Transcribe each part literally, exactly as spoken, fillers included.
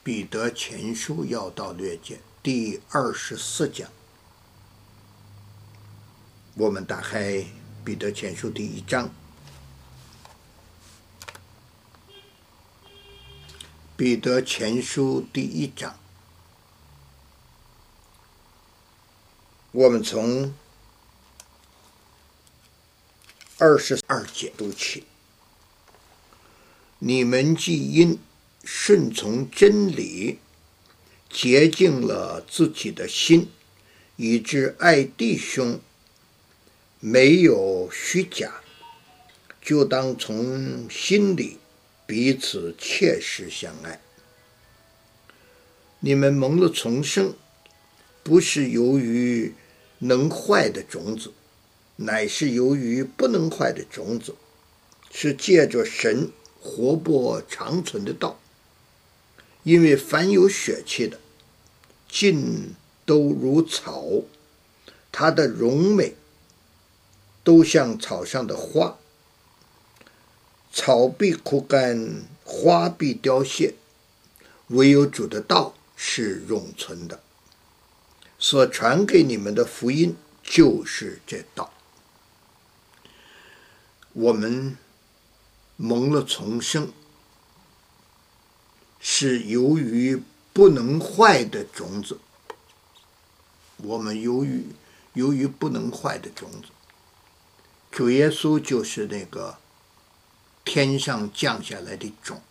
彼得前书要道略解第二十四讲。我们打开彼得前书第一章。彼得前书第一章，我们从二十二节读起。你们既因顺从真理，洁净了自己的心，以致爱弟兄没有虚假，就当从心里彼此切实相爱。你们蒙了重生，不是由于能坏的种子，乃是由于不能坏的种子，是借着神活泼长存的道。因为凡有血气的，尽都如草，它的荣美都像草上的花，草必枯干，花必凋谢，唯有主的道是永存的。所传给你们的福音就是这道。我们蒙了重生，是由于不能坏的种子。我们由于由于不能坏的种子，主耶稣就是那个天上降下来的种。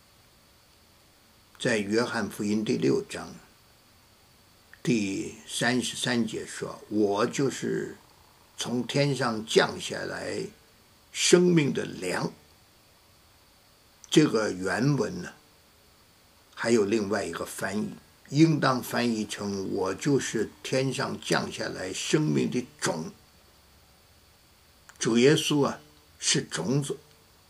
在约翰福音第六章第三十三节说，我就是从天上降下来生命的粮。这个原文呢，还有另外一个翻译，应当翻译成我就是天上降下来生命的种。主耶稣啊，是种子，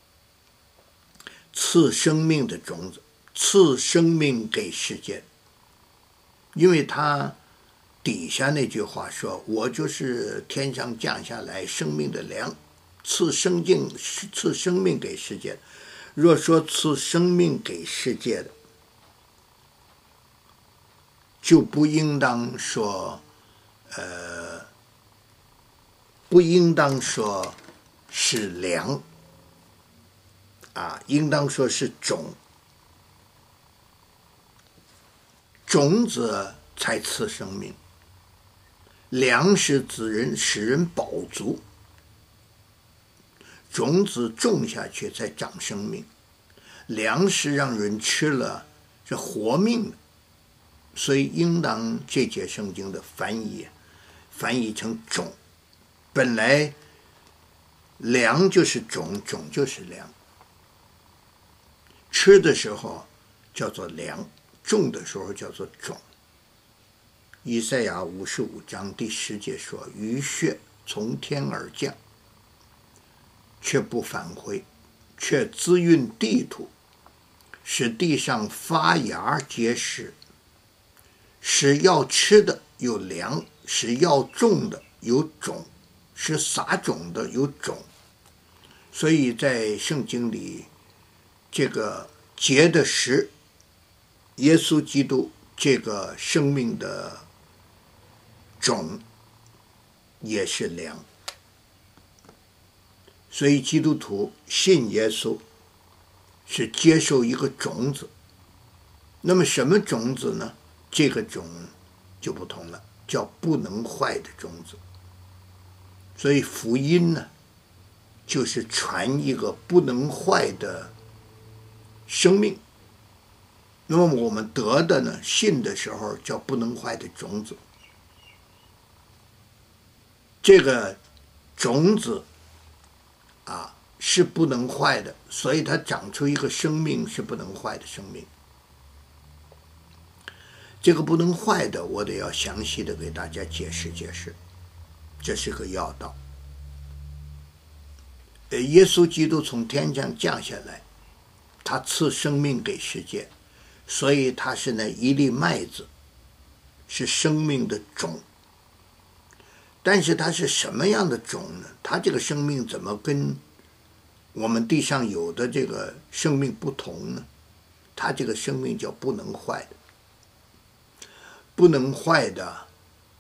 赐生命的种子，赐生命给世界。因为他底下那句话说，我就是天上降下来生命的粮，赐生命赐生命给世界。若说赐生命给世界的，就不应当说呃不应当说是粮啊，应当说是种。种子才赐生命，粮食使人使人饱足，种子种下去才长生命，粮食让人吃了是活命的。所以应当这节圣经的翻译翻译成种。本来粮就是种，种就是粮，吃的时候叫做粮，种的时候叫做种。以赛亚五十五章第十节说，雨雪从天而降，却不返回，却滋润地土，使地上发芽结实，使要吃的有粮，使要种的有种，使撒种的有种。所以在圣经里，这个结的实，耶稣基督这个生命的种也是粮。所以基督徒信耶稣是接受一个种子。那么什么种子呢？这个种就不同了，叫不能坏的种子。所以福音呢，就是传一个不能坏的生命。那么我们得的呢，信的时候叫不能坏的种子。这个种子啊是不能坏的，所以它长出一个生命是不能坏的生命。这个不能坏的，我得要详细的给大家解释解释，这是个要道。耶稣基督从天上降下来，他赐生命给世界，所以他是那一粒麦子，是生命的种。但是它是什么样的种呢？它这个生命怎么跟我们地上有的这个生命不同呢？ 他这个生命叫不能坏的。不能坏的，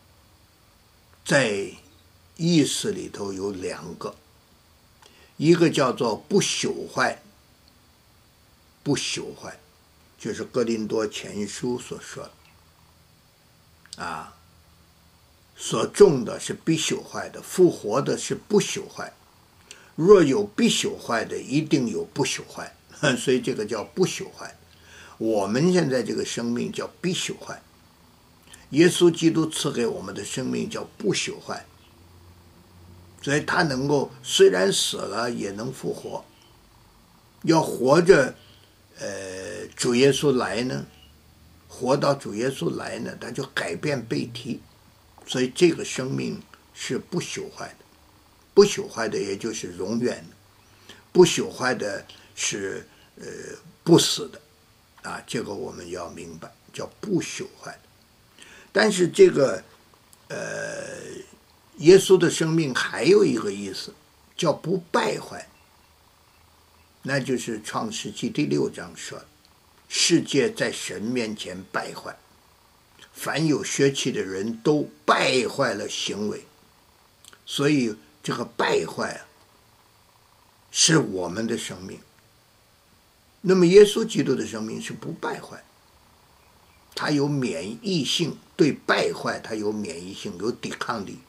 在意思里头有两个，一个叫做不朽坏，不朽坏，就是哥林多前书所说的，啊，所种的是必朽坏的，复活的是不朽坏。若有必朽坏的，一定有不朽坏，所以这个叫不朽坏。我们现在这个生命叫必朽坏，耶稣基督赐给我们的生命叫不朽坏，所以他能够虽然死了也能复活，要活着，呃，主耶稣来呢，活到主耶稣来呢，他就改变背题，所以这个生命是不朽坏的。不朽坏的也就是永远的，不朽坏的是呃不死的，啊，这个我们要明白，叫不朽坏的。但是这个呃耶稣的生命还有一个意思，叫不败坏，那就是创世纪第六章说的，世界在神面前败坏，凡有血气的人都败坏了行为，所以这个败坏啊，是我们的生命。那么耶稣基督的生命是不败坏，他有免疫性，对败坏他有免疫性，有抵抗力，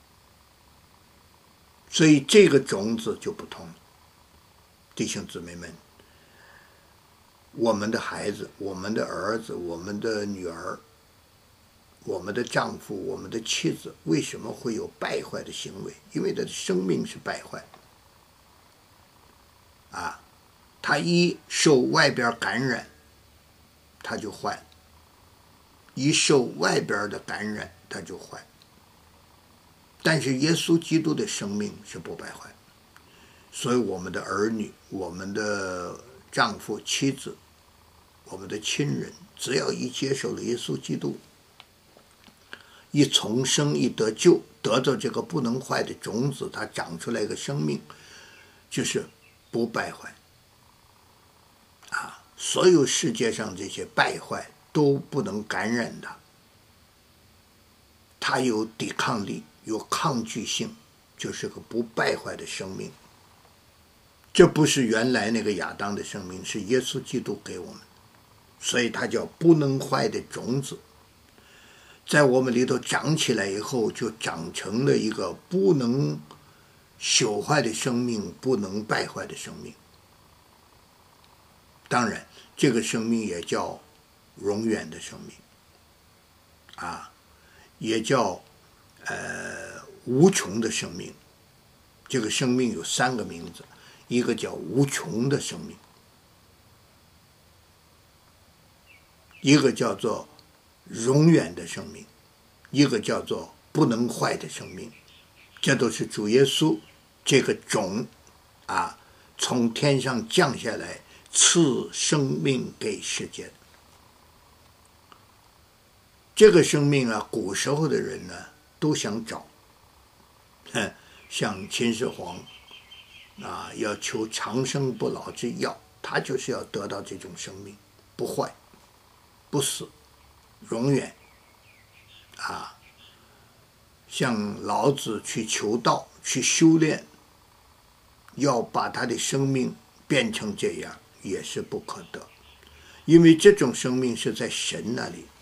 所以这个种子就不同了。弟兄姊妹们，我们的孩子，我们的儿子，我们的女儿，我们的丈夫，我们的妻子，为什么会有败坏的行为？因为他的生命是败坏啊，他一受外边感染，他就坏；一受外边的感染，他就坏。但是耶稣基督的生命是不败坏，所以我们的儿女，我们的丈夫、妻子，我们的亲人，只要一接受了耶稣基督，一重生，一得救，得到这个不能坏的种子，它长出来一个生命，就是不败坏啊！所有世界上这些败坏都不能感染它，它有抵抗力，有抗拒性，就是个不败坏的生命。这不是原来那个亚当的生命，是耶稣基督给我们，所以它叫不能坏的种子。在我们里头长起来以后，就长成了一个不能朽坏的生命，不能败坏的生命。当然，这个生命也叫永远的生命，啊，也叫呃无穷的生命。这个生命有三个名字，一个叫无穷的生命，一个叫做永远的生命，一个叫做不能坏的生命。这都是主耶稣这个种啊，从天上降下来赐生命给世界的。这个生命啊，古时候的人呢都想找，像秦始皇啊，要求长生不老之药，他就是要得到这种生命，不坏、不死、永远啊。像老子去求道、去修炼，要把他的生命变成这样，也是不可得，因为这种生命是在神那里，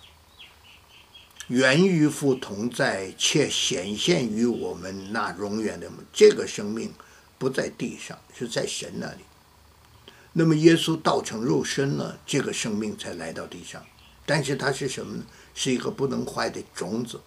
原与父同在，且显现于我们那永远的这个生命，不在地上，是在神那里。那么耶稣道成肉身了，这个生命才来到地上，但是它是什么呢？是一个不能坏的种子。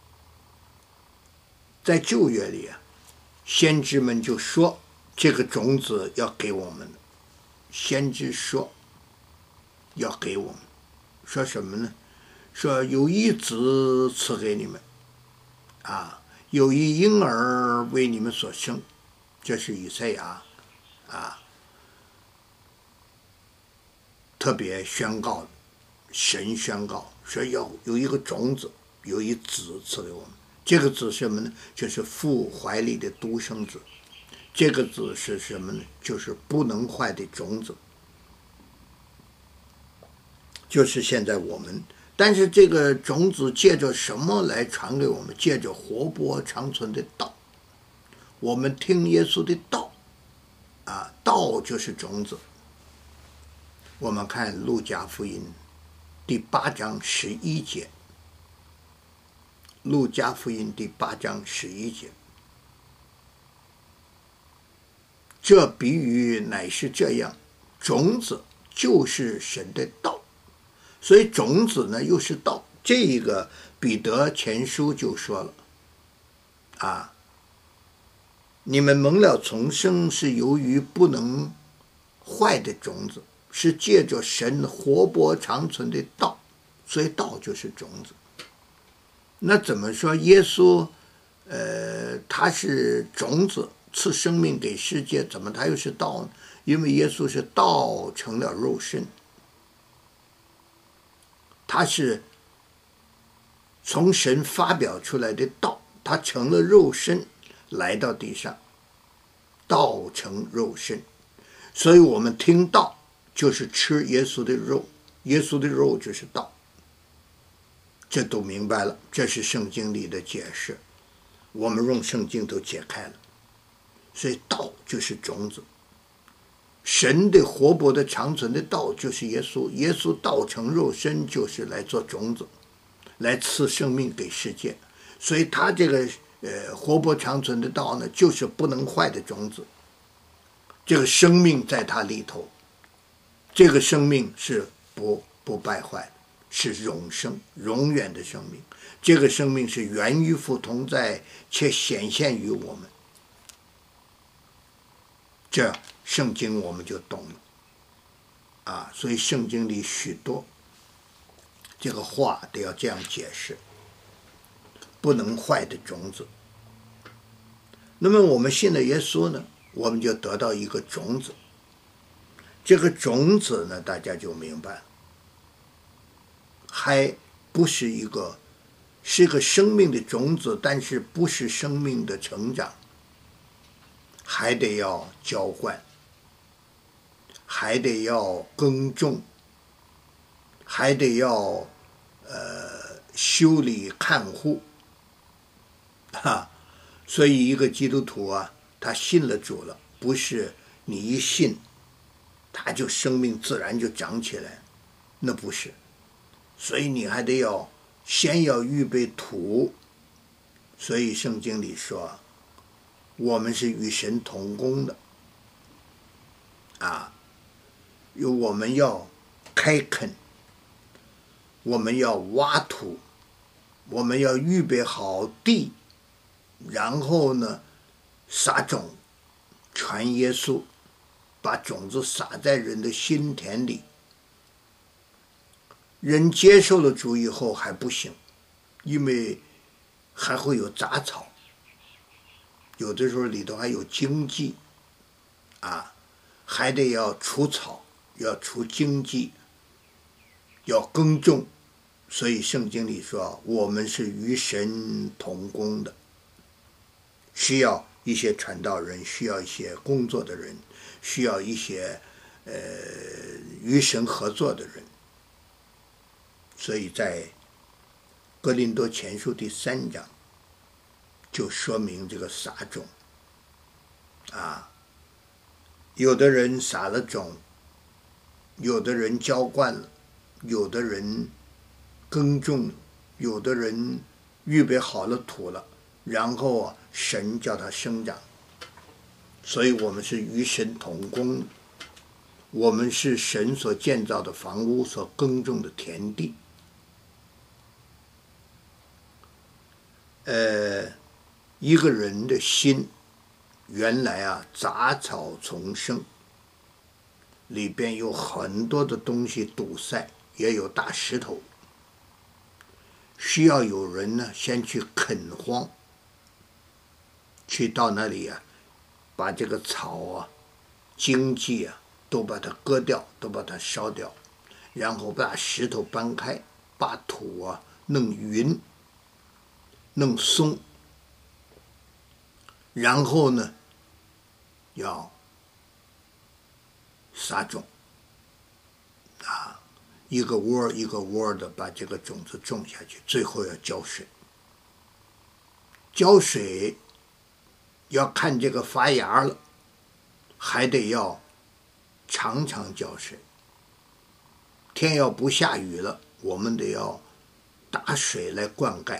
在旧约里啊，先知们就说这个种子要给我们，先知说要给我们，说什么呢？说有一子赐给你们，啊，有一婴儿为你们所生，这是以赛亚啊特别宣告的，神宣告说要有一个种子，有一子赐给我们。这个子是什么呢？就是父怀里的独生子。这个子是什么呢？就是不能坏的种子。 就是现在我们。但是这个种子借着什么来传给我们？借着活泼长存的道。我们听耶稣的道，啊，道就是种子。我们看路加福音第八章十一节，路加福音第八章十一节，这比喻乃是这样，种子就是神的道。所以种子呢又是道，这一个彼得前书就说了啊，你们蒙了重生是由于不能坏的种子，是借着神活泼长存的道，所以道就是种子。那怎么说耶稣呃他是种子赐生命给世界，怎么他又是道呢？因为耶稣是道成了肉身，他是从神发表出来的道，他成了肉身来到地上，道成肉身。所以我们听道就是吃耶稣的肉，耶稣的肉就是道，这都明白了，这是圣经里的解释，我们用圣经都解开了。所以道就是种子，神的活泼的长存的道就是耶稣，耶稣道成肉身就是来做种子，来赐生命给世界。所以他这个呃活泼长存的道呢，就是不能坏的种子，这个生命在他里头，这个生命是不不败坏的，是永生永远的生命，这个生命是源于父同在，且显现于我们。这圣经我们就懂了啊，所以圣经里许多这个话都要这样解释，不能坏的种子。那么我们信了耶稣呢，我们就得到一个种子，这个种子呢，大家就明白了，还不是一个是一个生命的种子，但是不是生命的成长，还得要浇灌，还得要耕种，还得要呃修理看护啊。所以一个基督徒啊，他信了主了，不是你一信他就生命自然就长起来，那不是。所以你还得要先要预备土。所以圣经里说我们是与神同工的啊，有我们要开垦，我们要挖土，我们要预备好地，然后呢撒种传耶稣，把种子撒在人的心田里。人接受了主以后还不行，因为还会有杂草，有的时候里头还有荆棘啊，还得要除草，要除荆棘，要耕种。所以圣经里说我们是与神同工的，需要一些传道人，需要一些工作的人，需要一些呃与神合作的人。所以在哥林多前书第三章就说明这个撒种啊，有的人撒了种，有的人浇灌了，有的人耕种，有的人预备好了土了，然后啊神叫它生长。所以我们是与神同工，我们是神所建造的房屋，所耕种的田地。呃，一个人的心原来啊杂草丛生，里边有很多的东西堵塞，也有大石头，需要有人呢先去垦荒，去到那里啊把这个草啊荆棘啊都把它割掉，都把它烧掉，然后把石头搬开，把土啊弄匀弄松，然后呢要撒种啊， 一个窝一个窝的把这个种子种下去，最后要浇水。浇水要看这个发芽了，还得要常常浇水。天要不下雨了，我们得要打水来灌溉。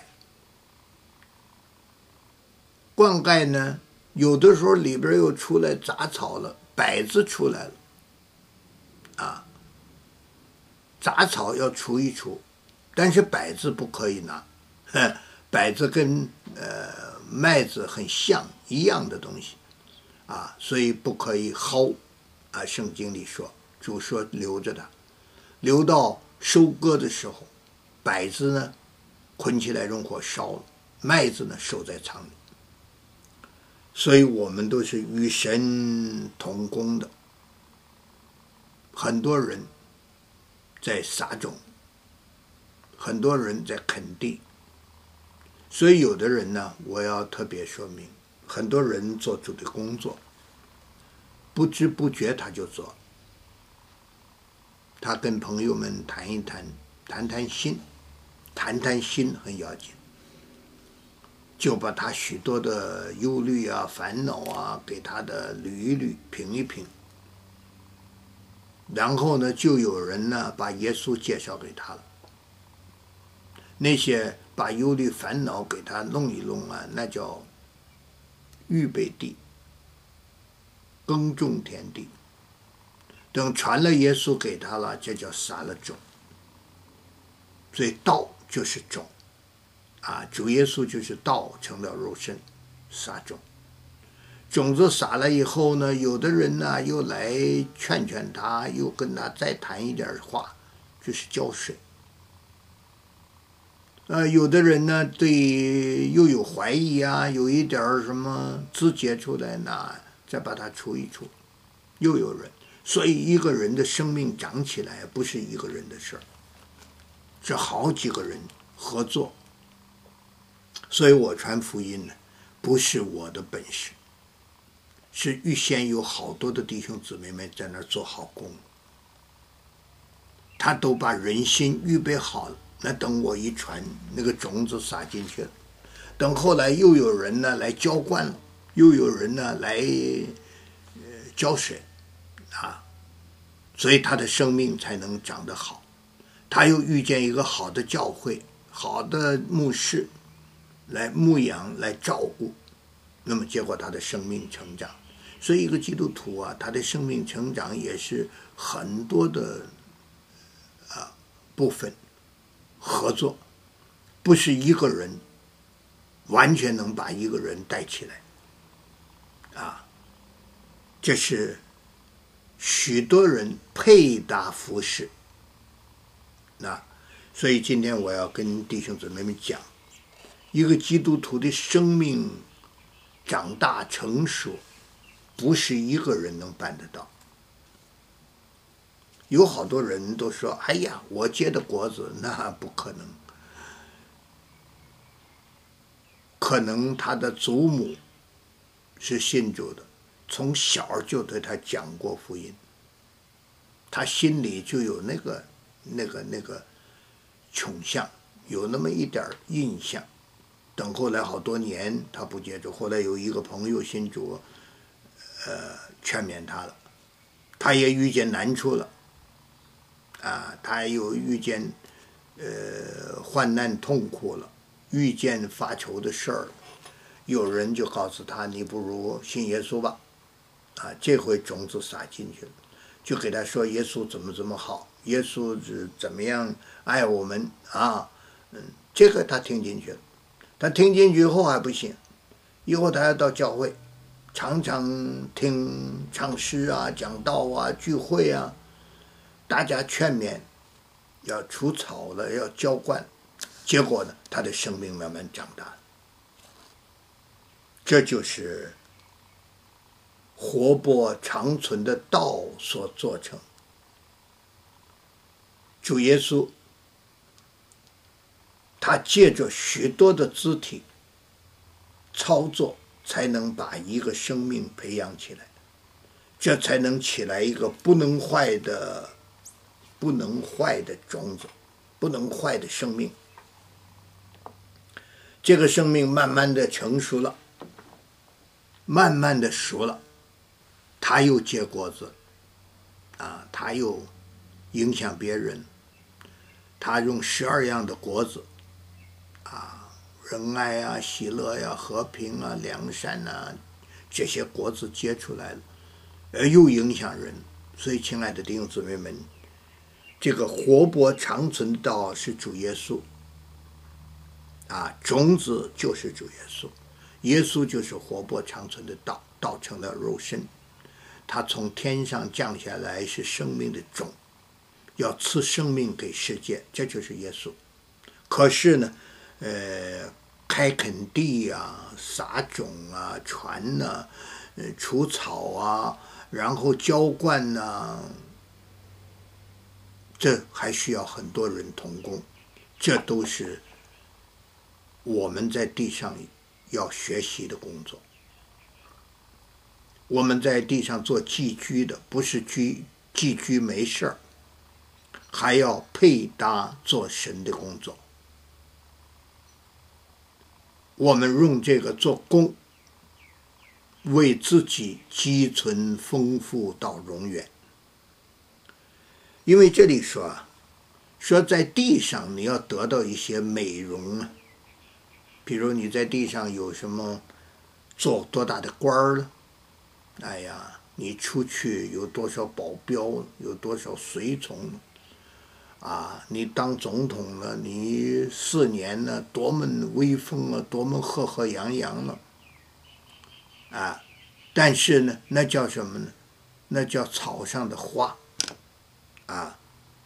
灌溉呢，有的时候里边又出来杂草了，柏子出来了，啊，杂草要除一除，但是柏子不可以拿，柏子跟呃麦子很像一样的东西，啊，所以不可以薅，啊，圣经里说，主说留着它，留到收割的时候，柏子呢捆起来用火烧了，麦子呢收在仓里。所以我们都是与神同工的。很多人在撒种，很多人在垦地。所以有的人呢，我要特别说明，很多人做主的工作，不知不觉他就做。他跟朋友们谈一谈，谈谈心，谈谈心很要紧。就把他许多的忧虑啊、烦恼啊，给他的捋一捋、品一品，然后呢，就有人呢把耶稣介绍给他了。那些把忧虑、烦恼给他弄一弄啊，那叫预备地、耕种田地。等传了耶稣给他了，这叫撒了种。所以道就是种。啊，主耶稣就是道成了肉身，撒种，种子撒了以后呢，有的人呢又来劝劝他，又跟他再谈一点话，就是浇水。呃，有的人呢对又有怀疑啊，有一点什么枝节出来呢，再把它除一除，又有人。所以一个人的生命长起来不是一个人的事儿，是好几个人合作。所以我传福音呢，不是我的本事，是预先有好多的弟兄姊妹们在那儿做好工，他都把人心预备好了。那等我一传，那个种子撒进去了，等后来又有人呢来浇灌了，又有人呢来呃浇水，啊，所以他的生命才能长得好。他又遇见一个好的教会，好的牧师。来牧养，来照顾，那么结果他的生命成长。所以一个基督徒啊，他的生命成长也是很多的啊部分合作，不是一个人完全能把一个人带起来啊。这是许多人配搭服饰。那所以今天我要跟弟兄姊妹们讲。一个基督徒的生命长大成熟，不是一个人能办得到。有好多人都说：“哎呀，我结的果子那不可能。”可能他的祖母是信主的，从小就对他讲过福音，他心里就有那个、那个、那个倾向，有那么一点印象。等后来好多年他不接触，后来有一个朋友信主，呃，劝勉他了，他也遇见难处了，啊，他又遇见呃患难痛苦了，遇见发愁的事儿，有人就告诉他，你不如信耶稣吧，啊，这回种子撒进去了，就给他说耶稣怎么怎么好，耶稣是怎么样爱我们啊，嗯，这个他听进去了。他听进去以后还不行，以后他要到教会，常常听唱诗啊、讲道啊、聚会啊，大家劝勉，要除草了，要浇灌，结果呢，他的生命慢慢长大。这就是活泼长存的道所做成。主耶稣他借着许多的肢体操作，才能把一个生命培养起来，这才能起来一个不能坏的、 不能坏的种子，不能坏的生命。这个生命慢慢的成熟了，慢慢的熟了，它又结果子啊，它又影响别人，它用十二样的果子啊，仁爱啊、喜乐呀、和平啊、良善啊，这些果子结出来了，而又影响人。所以亲爱的弟兄姊妹们，这个活泼长存的道是主耶稣啊，种子就是主耶稣，耶稣就是活泼长存的道，道成了肉身，他从天上降下来是生命的种，要赐生命给世界，这就是耶稣。可是呢，呃，开垦地啊，撒种啊，传啊，呃，除草啊，然后浇灌呐、啊，这还需要很多人同工，这都是我们在地上要学习的工作。我们在地上做寄居的，不是居寄居没事儿，还要配搭做神的工作。我们用这个做工，为自己积存丰富到永远。因为这里说啊，说在地上你要得到一些美容啊，比如你在地上有什么做多大的官儿了，哎呀，你出去有多少保镖，有多少随从啊，你当总统了，你四年了，多么威风了，多么赫赫扬扬了啊！但是呢，那叫什么呢？那叫草上的花啊，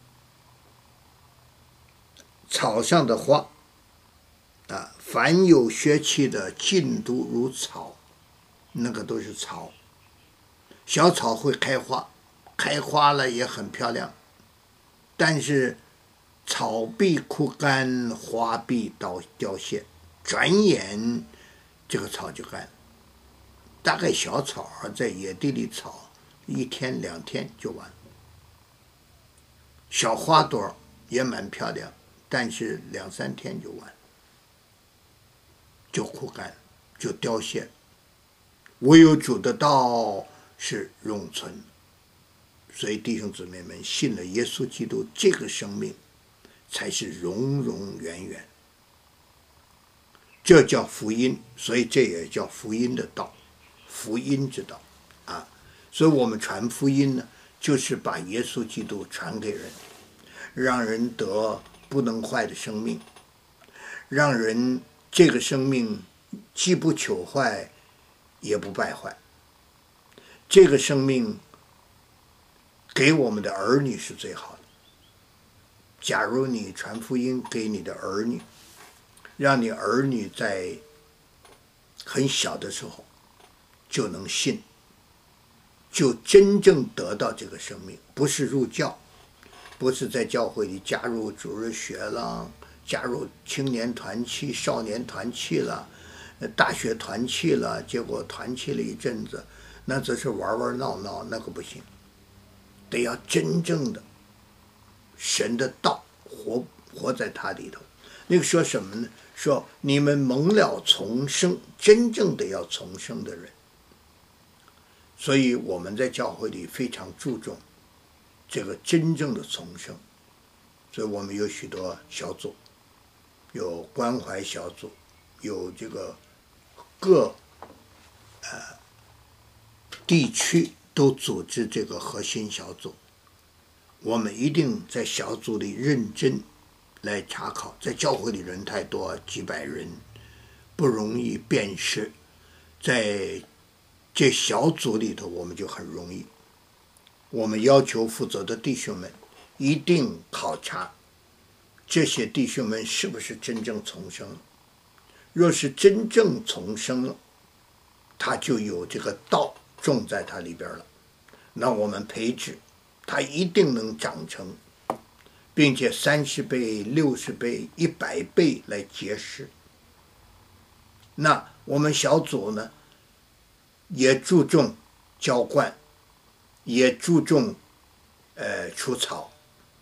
草上的花啊，凡有血气的尽都如草，那个都是草。小草会开花，开花了也很漂亮，但是草必枯干，花必凋凋谢，转眼这个草就干了。大概小草在野地里草一天两天就完了，小花朵也蛮漂亮，但是两三天就完，就枯干，就凋谢。唯有主的道是永存。所以弟兄姊妹们，信了耶稣基督，这个生命才是永永远远。这叫福音，所以这也叫福音的道，福音之道啊。所以我们传福音呢，就是把耶稣基督传给人，让人得不能坏的生命，让人这个生命既不朽坏，也不败坏。这个生命给我们的儿女是最好的。假如你传福音给你的儿女，让你儿女在很小的时候就能信，就真正得到这个生命，不是入教，不是在教会里加入主日学了，加入青年团契、少年团契了，大学团契了，结果团契了一阵子，那只是玩玩闹闹，那个不行，得要真正的神的道活活在他里头。那个说什么呢？说你们蒙了重生，真正的要重生的人。所以我们在教会里非常注重这个真正的重生，所以我们有许多小组，有关怀小组，有这个各呃地区都组织这个核心小组。我们一定在小组里认真来查考，在教会里人太多，几百人不容易辨识，在这小组里头我们就很容易。我们要求负责的弟兄们一定考察这些弟兄们是不是真正重生了。若是真正重生了，他就有这个道种在他里边了，那我们培植他一定能长成，并且三十倍、六十倍、一百倍来结实。那我们小组呢，也注重浇灌，也注重呃除草，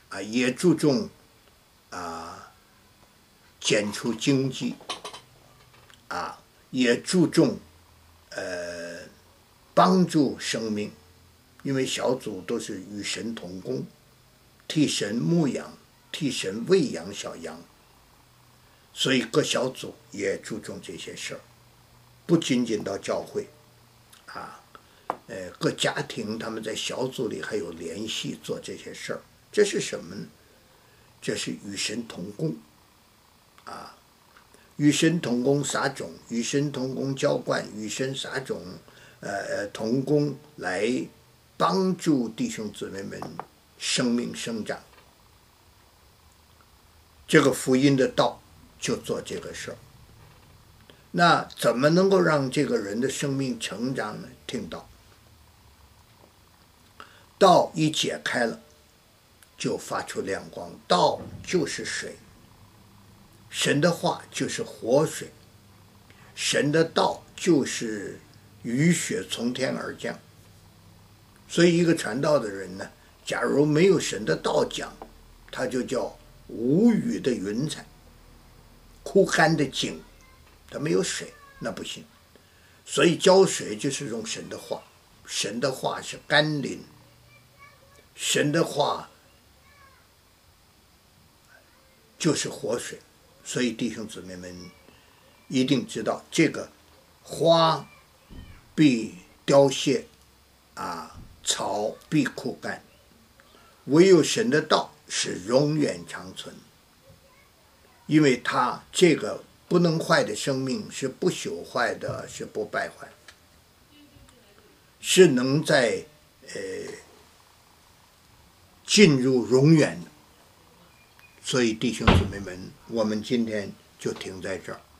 啊，也注重啊减除经济，啊，也注重呃帮助生命，因为小组都是与神同工，替神牧养，替神喂养小羊，所以各小组也注重这些事儿，不仅仅到教会，啊，呃，各家庭他们在小组里还有联系做这些事儿，这是什么呢？这是与神同工，啊，与神同工撒种，与神同工浇灌，与神撒种，呃，同工来帮助弟兄姊妹们生命生长。这个福音的道就做这个事儿。那怎么能够让这个人的生命成长呢？听道，道一解开了，就发出亮光。道就是水，神的话就是活水，神的道就是雨雪从天而降。所以一个传道的人呢，假如没有神的道讲，他就叫无雨的云彩，枯干的井，它没有水，那不行。所以浇水就是用神的话，神的话是甘霖，神的话就是活水。所以弟兄姊妹们一定知道，这个花必凋谢，啊，草必枯干，唯有神的道是永远长存，因为它这个不能坏的生命是不朽坏的，是不败坏，是能在呃进入永远的。所以弟兄姊妹们，我们今天就停在这儿。